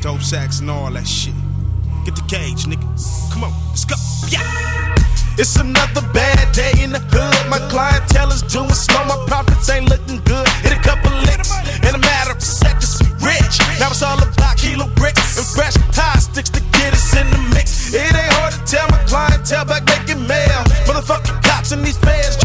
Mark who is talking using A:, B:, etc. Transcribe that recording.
A: dope sacks and all that shit. Get the gauge, nigga. Come on, let's go. Yeah.
B: It's another bad day in the hood. My clientele is doing slow. My profits ain't looking good. Hit a couple licks in a matter of seconds. We rich. Now it's all about kilo bricks and fresh tie sticks to get us in the mix. It ain't hard to tell my clientele back making mail. Motherfucking cops and these feds